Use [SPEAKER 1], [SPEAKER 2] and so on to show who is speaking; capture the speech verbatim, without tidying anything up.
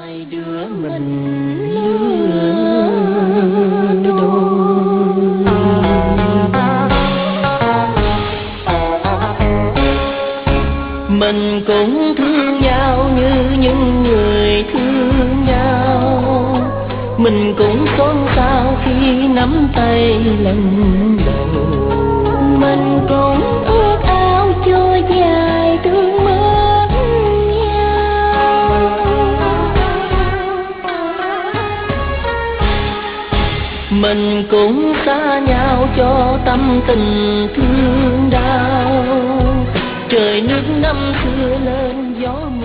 [SPEAKER 1] hai đứa mình lứa đôi. Mình cũng thương nhau như những người thương nhau, mình cũng xôn xao khi nắm tay lần đầu. Mình cũng ước ao trôi dài thương mất nhau. Mình cũng xa nhau cho tâm tình thương đau. Trời nước năm xưa lên gió